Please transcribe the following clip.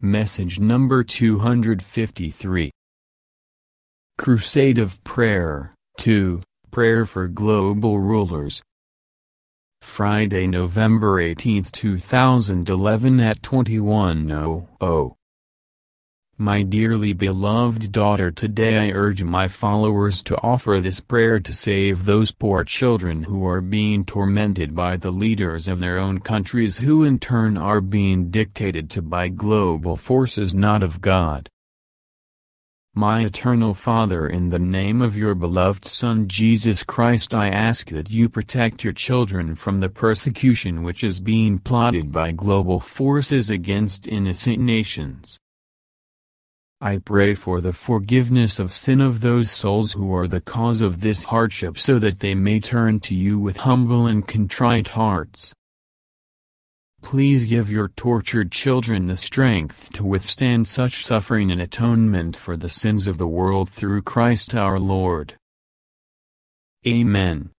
Message number 253. Crusade of Prayer, 2, Prayer for Global Rulers. Friday, November 18, 2011 at 21:00. My dearly beloved daughter, today I urge my followers to offer this prayer to save those poor children who are being tormented by the leaders of their own countries, who in turn are being dictated to by global forces not of God. My eternal Father, in the name of your beloved Son Jesus Christ, I ask that you protect your children from the persecution which is being plotted by global forces against innocent nations. I pray for the forgiveness of sin of those souls who are the cause of this hardship, so that they may turn to you with humble and contrite hearts. Please give your tortured children the strength to withstand such suffering and atonement for the sins of the world through Christ our Lord. Amen.